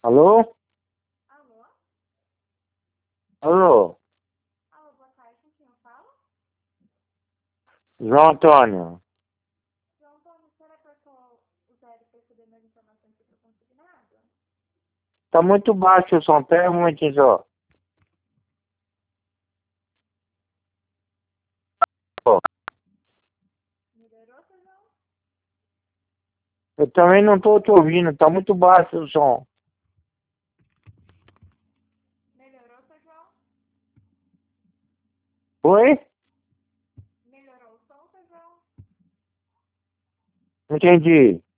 Alô? Alô? Alô? Alô, boa tarde, com quem eu falo? João Antônio. João Antônio, será que eu sou o Zé para receber mais informações sobre o consignado? Tá muito baixo o som, pera um momentinho só. Ó, Melhorou, seu João? eu também não tô te ouvindo, tá muito baixo o som. Melhorou, seu João? Oi? Melhorou o som, seu João? Entendi.